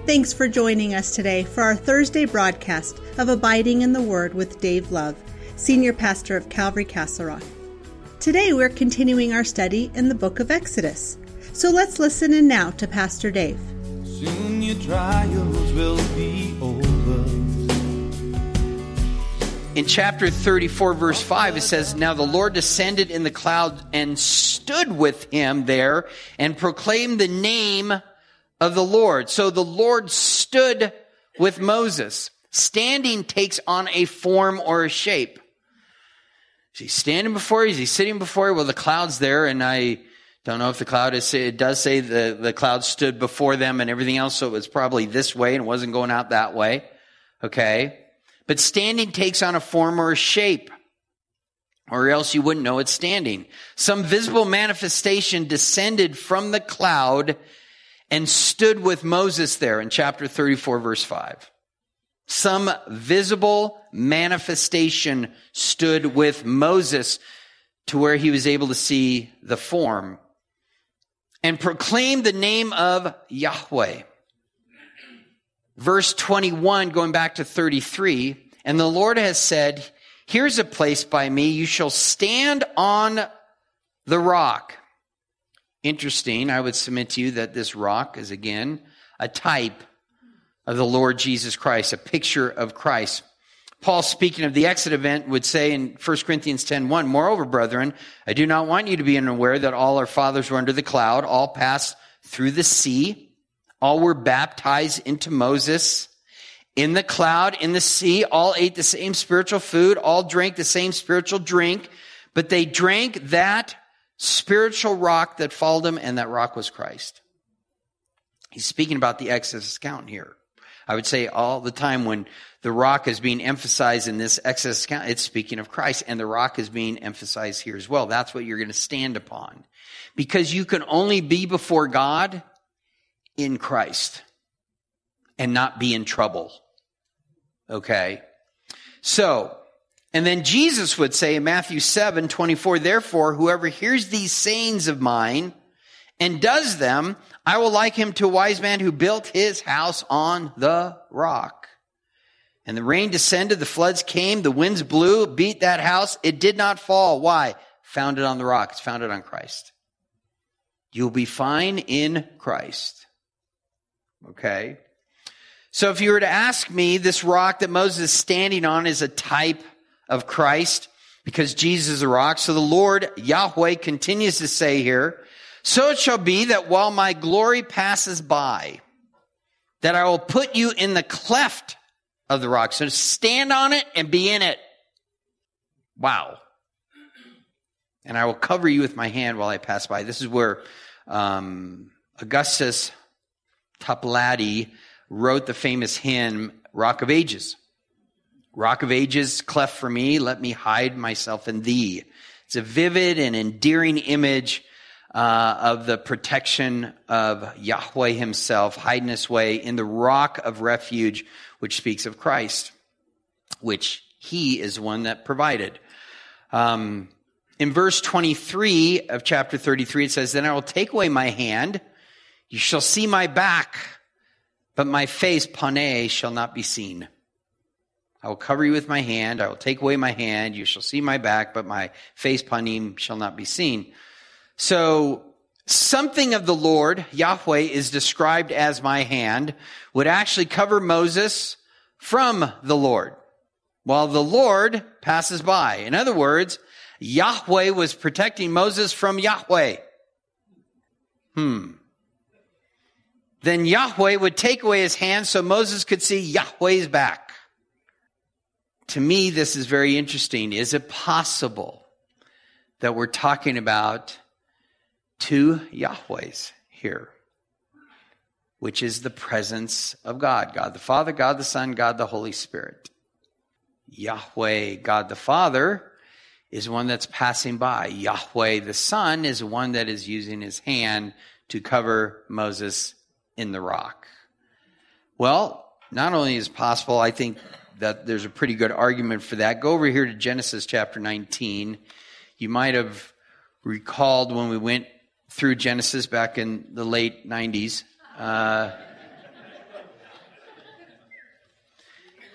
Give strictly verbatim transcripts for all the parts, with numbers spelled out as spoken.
Thanks for joining us today for our Thursday broadcast of Abiding in the Word with Dave Love, Senior Pastor of Calvary Castle Rock. Today we're continuing our study in the book of Exodus. So let's listen in now to Pastor Dave. Soon your trials will be over. In chapter thirty-four, verse five, it says, "Now the Lord descended in the cloud and stood with him there and proclaimed the name of the Lord." So the Lord stood with Moses. Standing takes on a form or a shape. Is he standing before you? Is he sitting before you? Well, the cloud's there, and I don't know if the cloud is, it does say the, the cloud stood before them and everything else, so it was probably this way and it wasn't going out that way. Okay? But standing takes on a form or a shape, or else you wouldn't know it's standing. Some visible manifestation descended from the cloud and stood with Moses there in chapter thirty-four, verse five. Some visible manifestation stood with Moses to where he was able to see the form and proclaimed the name of Yahweh. Verse twenty-one, going back to thirty-three, "And the Lord has said, here's a place by me, you shall stand on the rock." Interesting, I would submit to you that this rock is again a type of the Lord Jesus Christ, a picture of Christ. Paul, speaking of the Exodus event, would say in First Corinthians ten one, "Moreover, brethren, I do not want you to be unaware that all our fathers were under the cloud, all passed through the sea, all were baptized into Moses in the cloud, in the sea, all ate the same spiritual food, all drank the same spiritual drink, but they drank that spiritual rock that followed them, and that rock was Christ." He's speaking about the Exodus account here. I would say all the time when the rock is being emphasized in this Exodus account, it's speaking of Christ, and the rock is being emphasized here as well. That's what you're going to stand upon. Because you can only be before God in Christ and not be in trouble. Okay? So, and then Jesus would say in Matthew seven twenty-four, "Therefore, whoever hears these sayings of mine and does them, I will like him to a wise man who built his house on the rock. And the rain descended, the floods came, the winds blew, beat that house. It did not fall." Why? Founded on the rock. It's founded on Christ. You'll be fine in Christ. Okay? So if you were to ask me, this rock that Moses is standing on is a type of Christ because Jesus is a rock. So the Lord, Yahweh, continues to say here, "So it shall be that while my glory passes by, that I will put you in the cleft of the rock." So stand on it and be in it. Wow. "And I will cover you with my hand while I pass by." This is where um, Augustus Toplady wrote the famous hymn, "Rock of Ages." "Rock of Ages, cleft for me, let me hide myself in thee." It's a vivid and endearing image uh, of the protection of Yahweh himself, hiding his way in the rock of refuge, which speaks of Christ, which he is one that provided. Um, in verse twenty-three of chapter thirty-three, it says, "Then I will take away my hand, you shall see my back, but my face, pane, shall not be seen. I will cover you with my hand, I will take away my hand, you shall see my back, but my face, panim, shall not be seen." So something of the Lord, Yahweh, is described as my hand, would actually cover Moses from the Lord, while the Lord passes by. In other words, Yahweh was protecting Moses from Yahweh. Hmm. Then Yahweh would take away his hand so Moses could see Yahweh's back. To me, this is very interesting. Is it possible that we're talking about two Yahwehs here, which is the presence of God? God the Father, God the Son, God the Holy Spirit. Yahweh, God the Father, is one that's passing by. Yahweh the Son is one that is using his hand to cover Moses in the rock. Well, not only is it possible, I think that there's a pretty good argument for that. Go over here to Genesis chapter nineteen. You might have recalled when we went through Genesis back in the late nineties. Uh,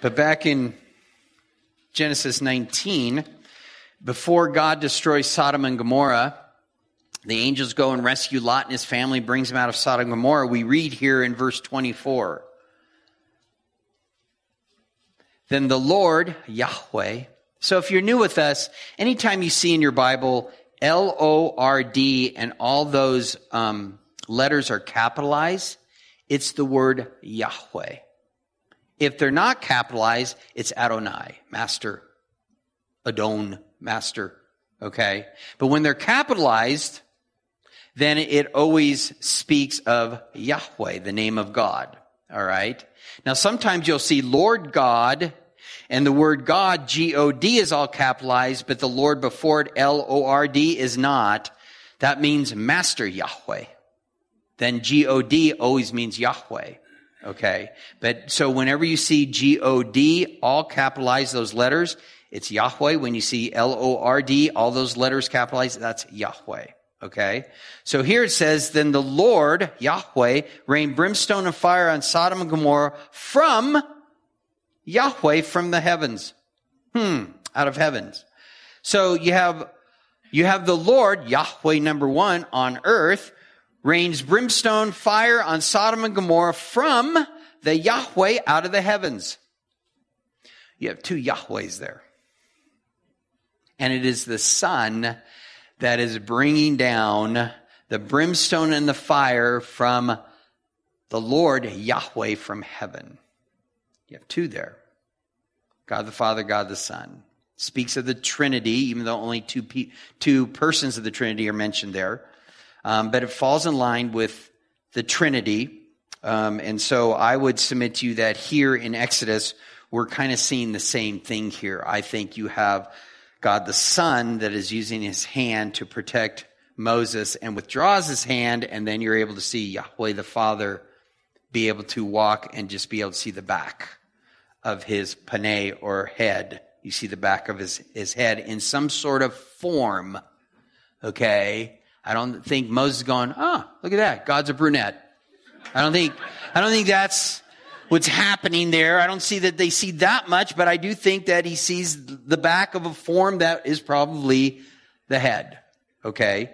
But back in Genesis nineteen, before God destroys Sodom and Gomorrah, the angels go and rescue Lot and his family, brings them out of Sodom and Gomorrah. We read here in verse twenty-four. Then the Lord, Yahweh. So if you're new with us, anytime you see in your Bible L O R D and all those um, letters are capitalized, it's the word Yahweh. If they're not capitalized, it's Adonai, master. Adon, master. Okay? But when they're capitalized, then it always speaks of Yahweh, the name of God. All right? Now, sometimes you'll see Lord God, and the word God, G O D, is all capitalized, but the Lord before it, L O R D, is not. That means Master Yahweh. Then G O D always means Yahweh. Okay? But so whenever you see G O D, all capitalize those letters, it's Yahweh. When you see L O R D, all those letters capitalized, that's Yahweh. Okay? So here it says, then the Lord, Yahweh, rained brimstone and fire on Sodom and Gomorrah from Yahweh, from the heavens. Hmm, out of heavens. So you have, you have the Lord, Yahweh number one, on earth, rains brimstone, fire on Sodom and Gomorrah from the Yahweh out of the heavens. You have two Yahwehs there. And it is the Son that is bringing down the brimstone and the fire from the Lord Yahweh from heaven. You have two there. God the Father, God the Son. Speaks of the Trinity, even though only two pe- two persons of the Trinity are mentioned there. Um, but it falls in line with the Trinity. Um, and so I would submit to you that here in Exodus, we're kind of seeing the same thing here. I think you have God the Son that is using his hand to protect Moses and withdraws his hand, and then you're able to see Yahweh the Father be able to walk and just be able to see the back of his paneh or head. You see the back of his, his head in some sort of form. Okay? I don't think Moses is going, oh, look at that. God's a brunette. I don't think, I don't think that's what's happening there. I don't see that they see that much, but I do think that he sees the back of a form that is probably the head. Okay?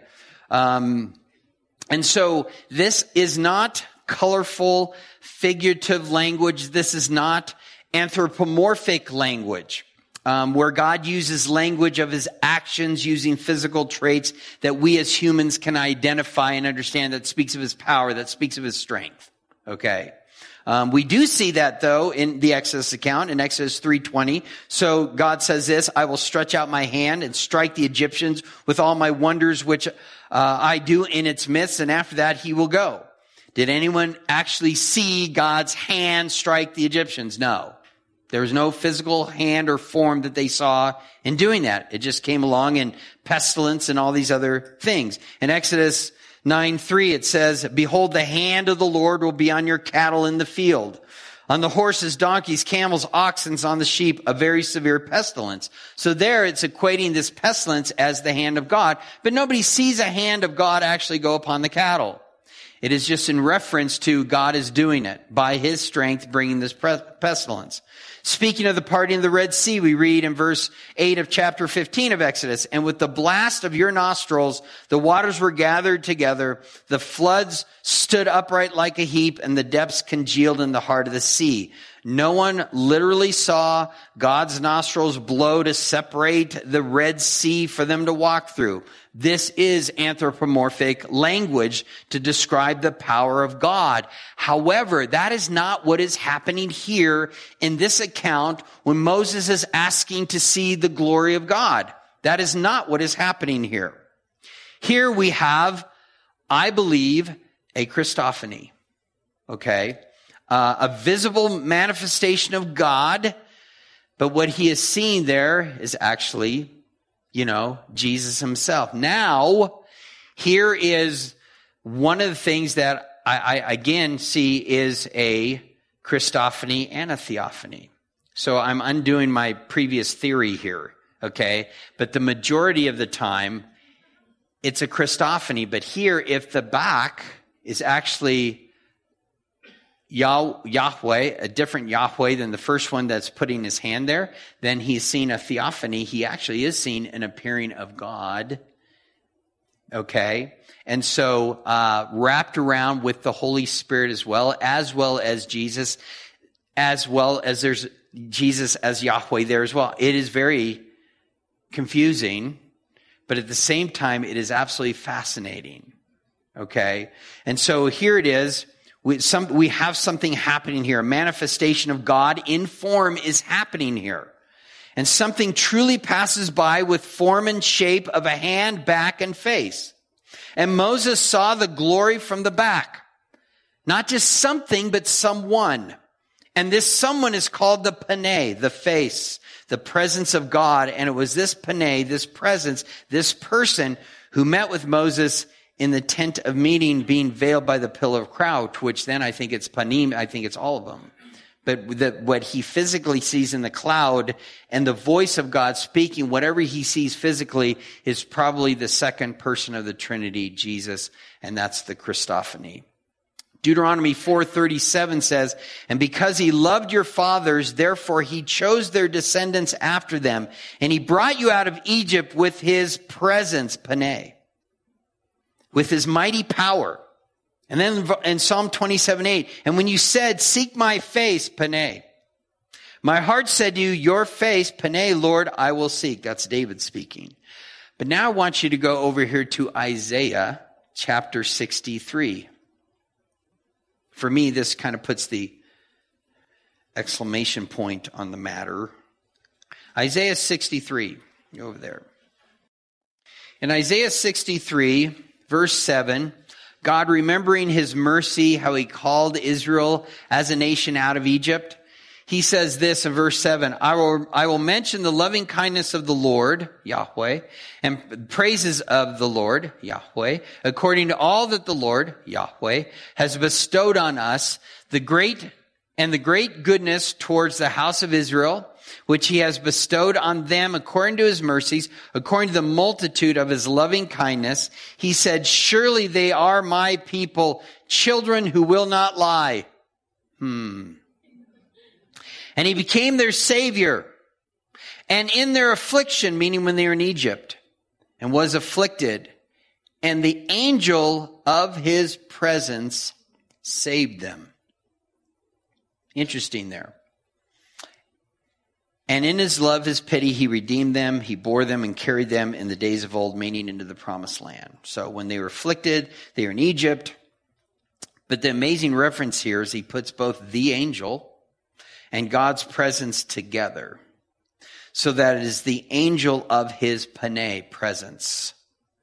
Um, and so this is not colorful, figurative language. This is not anthropomorphic language, um, where God uses language of his actions using physical traits that we as humans can identify and understand, that speaks of his power, that speaks of his strength. Okay? Um, we do see that, though, in the Exodus account, in Exodus three twenty. So God says this, I will stretch out my hand and strike the Egyptians with all my wonders which uh, I do in its midst, and after that he will go. Did anyone actually see God's hand strike the Egyptians? No. There was no physical hand or form that they saw in doing that. It just came along in pestilence and all these other things. In Exodus nine three, it says, behold, the hand of the Lord will be on your cattle in the field, on the horses, donkeys, camels, oxen, on the sheep, a very severe pestilence. So there it's equating this pestilence as the hand of God, but nobody sees a hand of God actually go upon the cattle. It is just in reference to God is doing it by his strength, bringing this pestilence. Speaking of the parting of the Red Sea, we read in verse eight of chapter fifteen of Exodus, and with the blast of your nostrils, the waters were gathered together, the floods stood upright like a heap, and the depths congealed in the heart of the sea. No one literally saw God's nostrils blow to separate the Red Sea for them to walk through. This is anthropomorphic language to describe the power of God. However, that is not what is happening here in this account when Moses is asking to see the glory of God. That is not what is happening here. Here we have, I believe, a Christophany. Okay? Uh, a visible manifestation of God, but what he is seeing there is actually, you know, Jesus himself. Now, here is one of the things that I, I again see is a Christophany and a theophany. So I'm undoing my previous theory here, okay? But the majority of the time, it's a Christophany. But here, if the back is actually, Yahweh, a different Yahweh than the first one that's putting his hand there, then he's seen a theophany. He actually is seeing an appearing of God. Okay? And so, uh, wrapped around with the Holy Spirit as well, as well as Jesus, as well as there's Jesus as Yahweh there as well. It is very confusing, but at the same time, it is absolutely fascinating. Okay? And so here it is. We, some, we have something happening here. A manifestation of God in form is happening here. And something truly passes by with form and shape of a hand, back, and face. And Moses saw the glory from the back. Not just something, but someone. And this someone is called the Paneh, the face, the presence of God. And it was this Paneh, this presence, this person who met with Moses in the tent of meeting, being veiled by the pillar of cloud, to which then I think it's Panim, I think it's all of them. But the, what he physically sees in the cloud and the voice of God speaking, whatever he sees physically, is probably the second person of the Trinity, Jesus, and that's the Christophany. Deuteronomy four thirty-seven says, and because he loved your fathers, therefore he chose their descendants after them, and he brought you out of Egypt with his presence, Paneh, with his mighty power. And then in Psalm twenty-seven eight, and when you said, seek my face, Paneh, my heart said to you, your face, Paneh, Lord, I will seek. That's David speaking. But now I want you to go over here to Isaiah chapter sixty-three. For me, this kind of puts the exclamation point on the matter. Isaiah sixty-three, go over there. In Isaiah sixty-three, verse seven, God remembering his mercy, how he called Israel as a nation out of Egypt, he says this in verse seven, I will, I will mention the loving kindness of the Lord, Yahweh, and praises of the Lord, Yahweh, according to all that the Lord, Yahweh, has bestowed on us, the great and the great goodness towards the house of Israel, which he has bestowed on them according to his mercies, according to the multitude of his loving kindness. He said, surely they are my people, children who will not lie. Hmm. And he became their savior. And in their affliction, meaning when they were in Egypt, and was afflicted, and the angel of his presence saved them. Interesting there. And in his love, his pity, he redeemed them. He bore them and carried them in the days of old, meaning into the promised land. So when they were afflicted, they were in Egypt. But the amazing reference here is he puts both the angel and God's presence together, so that it is the angel of his Paneh presence.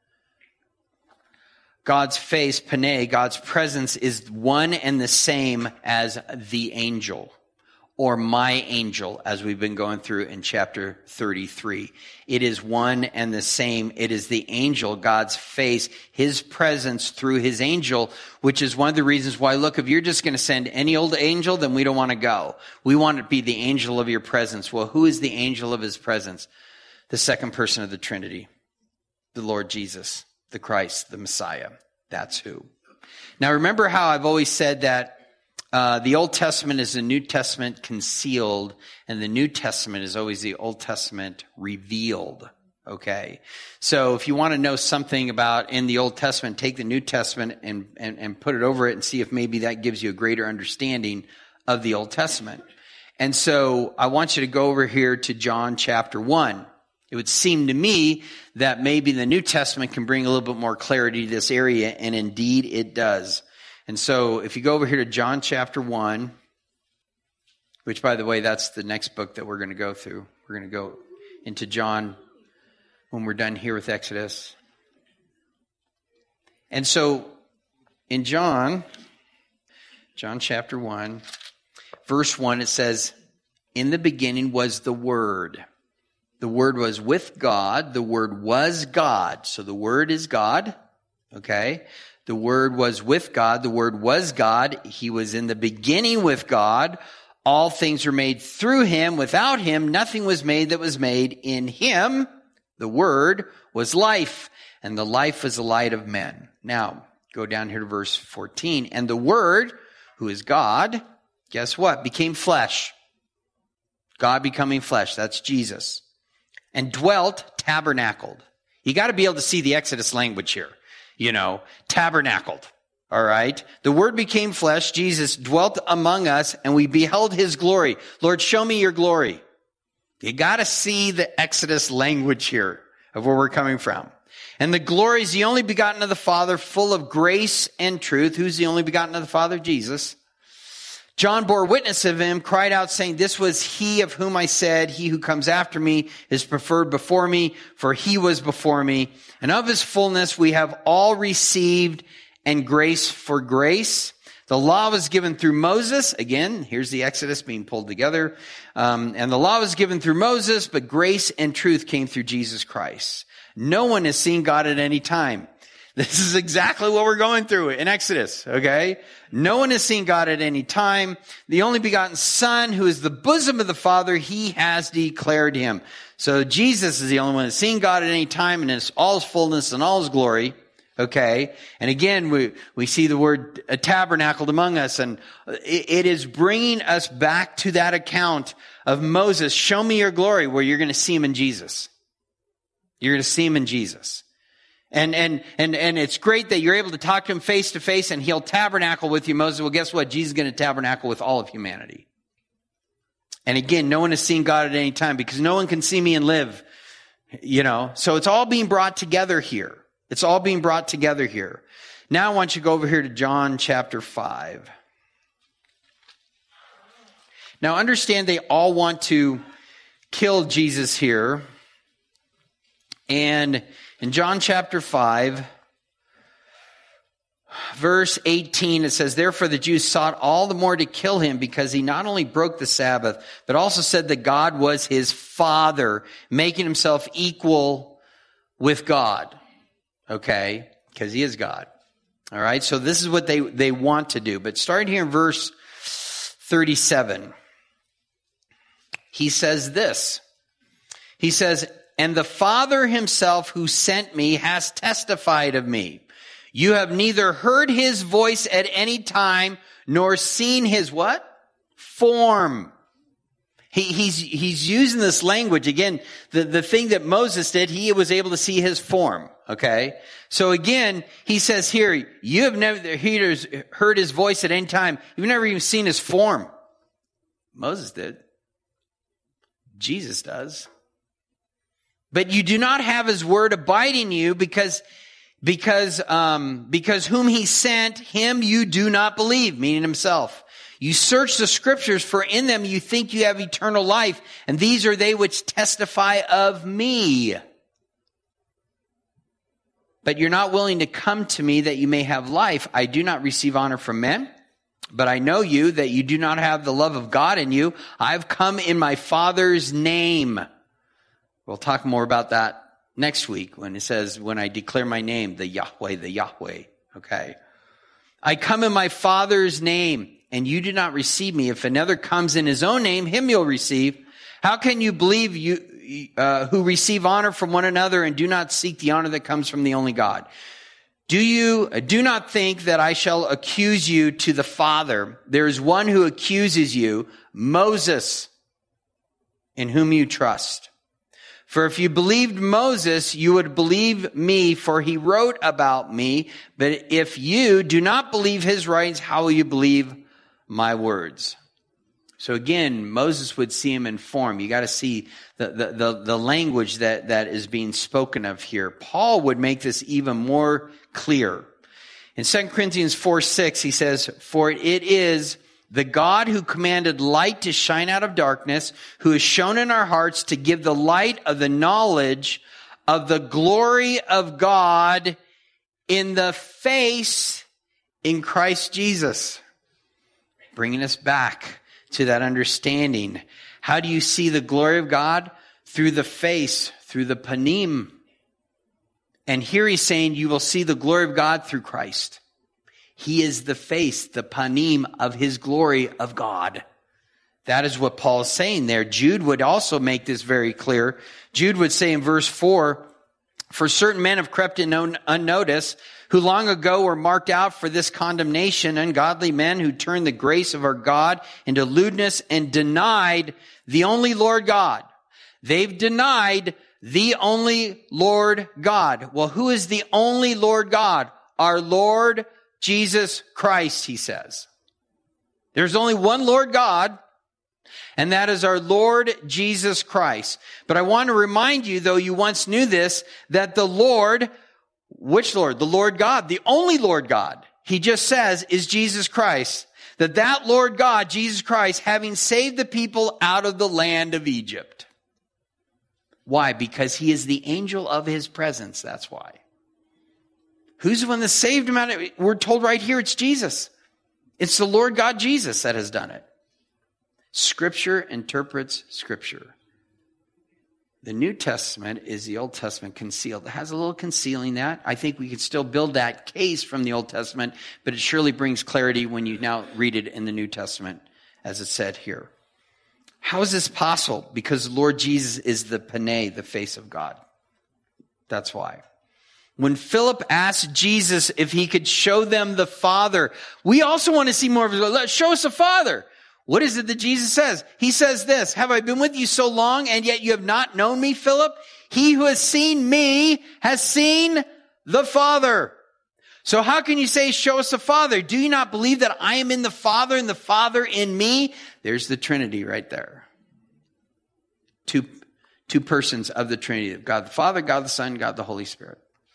God's face, Paneh, God's presence is one and the same as the angel, or my angel, as we've been going through in chapter thirty-three. It is one and the same. It is the angel, God's face, his presence through his angel, which is one of the reasons why, look, if you're just going to send any old angel, then we don't want to go. We want it to be the angel of your presence. Well, who is the angel of his presence? The second person of the Trinity, the Lord Jesus, the Christ, the Messiah. That's who. Now, remember how I've always said that Uh, the Old Testament is the New Testament concealed, and the New Testament is always the Old Testament revealed. Okay? So if you want to know something about in the Old Testament, take the New Testament and, and, and put it over it and see if maybe that gives you a greater understanding of the Old Testament. And so I want you to go over here to John chapter one. It would seem to me that maybe the New Testament can bring a little bit more clarity to this area, and indeed it does. And so if you go over here to John chapter one, which, by the way, that's the next book that we're going to go through. We're going to go into John when we're done here with Exodus. And so in John, John chapter one, verse one, it says, in the beginning was the Word. The Word was with God. The Word was God. So the Word is God. Okay? The Word was with God. The Word was God. He was in the beginning with God. All things were made through him. Without him, nothing was made that was made. In him, the Word, was life, and the life was the light of men. Now, go down here to verse fourteen. And the Word who is God, guess what? Became flesh. God becoming flesh. That's Jesus. And dwelt, tabernacled. You got to be able to see the Exodus language here. You know, tabernacled. All right. The word became flesh. Jesus dwelt among us and we beheld his glory. Lord, show me your glory. You got to see the Exodus language here of where we're coming from. And the glory is the only begotten of the Father, full of grace and truth. Who's the only begotten of the Father? Jesus. John bore witness of him, cried out, saying, this was he of whom I said, he who comes after me is preferred before me, for he was before me. And of his fullness we have all received, and grace for grace. The law was given through Moses. Again, here's the Exodus being pulled together. Um, and the law was given through Moses, but grace and truth came through Jesus Christ. No one has seen God at any time. This is exactly what we're going through in Exodus, okay? No one has seen God at any time. The only begotten Son, who is the bosom of the Father, he has declared him. So Jesus is the only one that's seen God at any time, and in all his fullness and all his glory. Okay. And again, we, we see the word uh, tabernacled among us, and it, it is bringing us back to that account of Moses. Show me your glory, where you're going to see him in Jesus. You're going to see him in Jesus. And, and, and, and it's great that you're able to talk to him face to face and he'll tabernacle with you, Moses. Well, guess what? Jesus is going to tabernacle with all of humanity. And again, no one has seen God at any time because no one can see me and live, you know, so it's all being brought together here. It's all being brought together here. Now I want you to go over here to John chapter five. Now understand they all want to kill Jesus here. And in John chapter five, verse eighteen, it says, therefore the Jews sought all the more to kill him because he not only broke the Sabbath, but also said that God was his Father, making himself equal with God. Okay, because he is God. All right, so this is what they, they want to do. But starting here in verse thirty-seven, he says this. He says, and the Father himself who sent me has testified of me. You have neither heard his voice at any time, nor seen his what? Form. He, he's, he's using this language. Again, the, the thing that Moses did, he was able to see his form. Okay. So again, he says here, you have never heard his voice at any time. You've never even seen his form. Moses did. Jesus does. But you do not have his word abide in you because, because, um, because whom he sent, him you do not believe, meaning himself. You search the scriptures, for in them you think you have eternal life, and these are they which testify of me. But you're not willing to come to me that you may have life. I do not receive honor from men, but I know you, that you do not have the love of God in you. I've come in my Father's name. We'll talk more about that next week when it says, when I declare my name, the Yahweh, the Yahweh. Okay. I come in my Father's name, and you do not receive me. If another comes in his own name, him you'll receive. How can you believe you, uh, who receive honor from one another and do not seek the honor that comes from the only God? Do you, do not think that I shall accuse you to the Father. There is one who accuses you, Moses, in whom you trust. For if you believed Moses, you would believe me, for he wrote about me. But if you do not believe his writings, how will you believe my words? So again, Moses would see him in form. You got to see the, the, the, the language that, that is being spoken of here. Paul would make this even more clear. In Second Corinthians four six, he says, for it is the God who commanded light to shine out of darkness, who has shone in our hearts to give the light of the knowledge of the glory of God in the face in Christ Jesus. Bringing us back to that understanding. How do you see the glory of God? Through the face, through the panim. And here he's saying you will see the glory of God through Christ. He is the face, the panim of his glory of God. That is what Paul is saying there. Jude would also make this very clear. Jude would say in verse four, For certain men have crept in unnoticed, who long ago were marked out for this condemnation, ungodly men who turned the grace of our God into lewdness and denied the only Lord God. They've denied the only Lord God. Well, who is the only Lord God? Our Lord Jesus Christ, he says. There's only one Lord God, and that is our Lord Jesus Christ. But I want to remind you, though you once knew this, that the Lord, which Lord? The Lord God, the only Lord God, he just says, is Jesus Christ. That that Lord God, Jesus Christ, having saved the people out of the land of Egypt. Why? Because he is the angel of his presence. That's why. Who's the one that saved him out of it? We're told right here it's Jesus. It's the Lord God Jesus that has done it. Scripture interprets Scripture. The New Testament is the Old Testament concealed. It has a little concealing that. I think we could still build that case from the Old Testament, but it surely brings clarity when you now read it in the New Testament, as it's said here. How is this possible? Because the Lord Jesus is the Panay, the face of God. That's why. When Philip asked Jesus if he could show them the Father, we also want to see more of his. Show us the Father. What is it that Jesus says? He says this, have I been with you so long and yet you have not known me, Philip? He who has seen me has seen the Father. So how can you say, show us the Father? Do you not believe that I am in the Father and the Father in me? There's the Trinity right there. Two, two persons of the Trinity. God the Father, God the Son, God the Holy Spirit.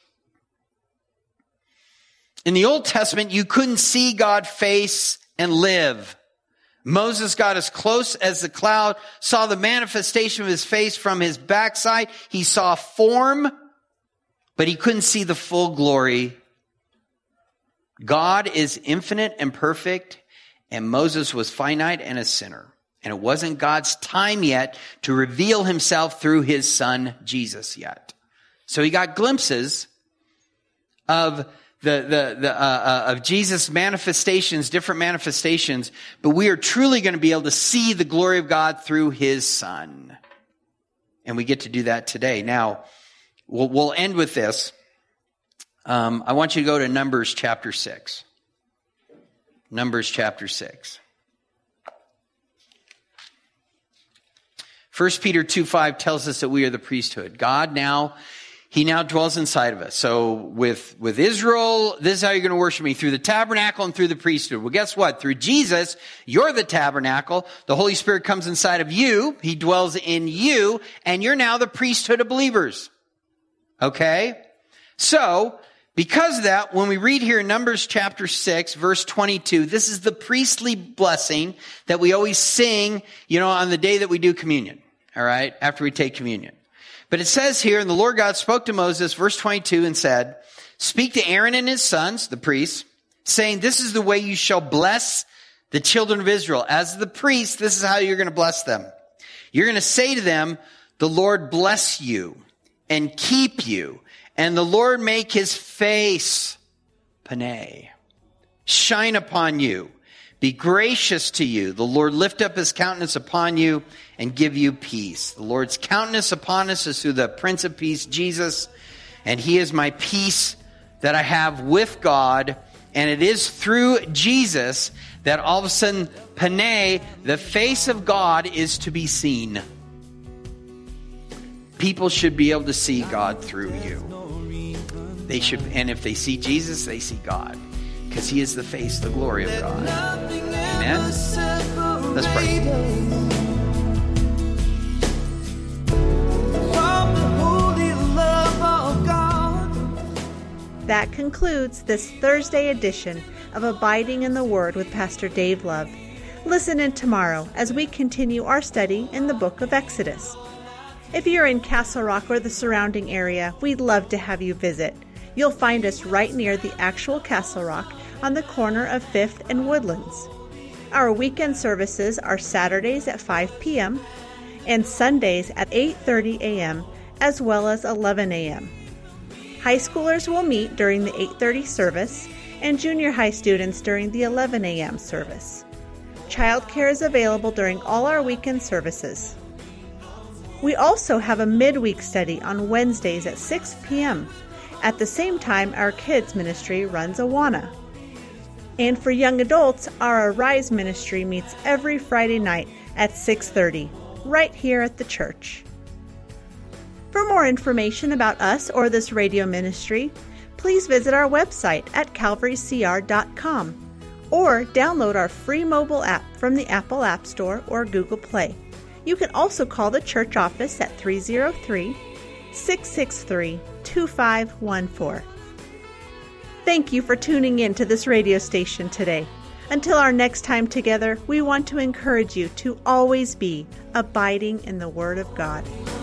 In the Old Testament, you couldn't see God's face and live. Moses got as close as the cloud, saw the manifestation of his face from his backside. He saw form, but he couldn't see the full glory. God is infinite and perfect, and Moses was finite and a sinner. And it wasn't God's time yet to reveal himself through his son, Jesus, yet. So he got glimpses of The, the, the, uh, uh, of Jesus' manifestations, different manifestations, but we are truly going to be able to see the glory of God through his Son. And we get to do that today. Now, we'll, we'll end with this. Um, I want you to go to Numbers chapter six. Numbers chapter six. First Peter two five tells us that we are the priesthood. God now He now dwells inside of us. So with, with Israel, this is how you're going to worship me, through the tabernacle and through the priesthood. Well, guess what? Through Jesus, you're the tabernacle. The Holy Spirit comes inside of you. He dwells in you, and you're now the priesthood of believers. Okay? So, because of that, when we read here in Numbers chapter six, verse twenty-two, this is the priestly blessing that we always sing, you know, on the day that we do communion. All right? After we take communion. But it says here, and the Lord God spoke to Moses, verse twenty-two, and said, speak to Aaron and his sons, the priests, saying, this is the way you shall bless the children of Israel. As the priests, this is how you're going to bless them. You're going to say to them, the Lord bless you and keep you, and the Lord make his face, Panay, shine upon you, be gracious to you. The Lord lift up his countenance upon you and give you peace. The Lord's countenance upon us is through the Prince of Peace, Jesus. And he is my peace that I have with God. And it is through Jesus that all of a sudden, Panay, the face of God, is to be seen. People should be able to see God through you. They should, and if they see Jesus, they see God. Because he is the face, the glory of God. Amen? Let's pray. That concludes this Thursday edition of Abiding in the Word with Pastor Dave Love. Listen in tomorrow as we continue our study in the book of Exodus. If you're in Castle Rock or the surrounding area, we'd love to have you visit. You'll find us right near the actual Castle Rock on the corner of fifth and Woodlands. Our weekend services are Saturdays at five p.m. and Sundays at eight thirty a.m. as well as eleven a.m. High schoolers will meet during the eight thirty service and junior high students during the eleven a.m. service. Childcare is available during all our weekend services. We also have a midweek study on Wednesdays at six p.m. At the same time, our kids ministry runs Awana. And for young adults, our Arise ministry meets every Friday night at six thirty, right here at the church. For more information about us or this radio ministry, please visit our website at calvary c r dot com or download our free mobile app from the Apple App Store or Google Play. You can also call the church office at three oh three, six six three, two five one four. Thank you for tuning in to this radio station today. Until our next time together, we want to encourage you to always be abiding in the Word of God.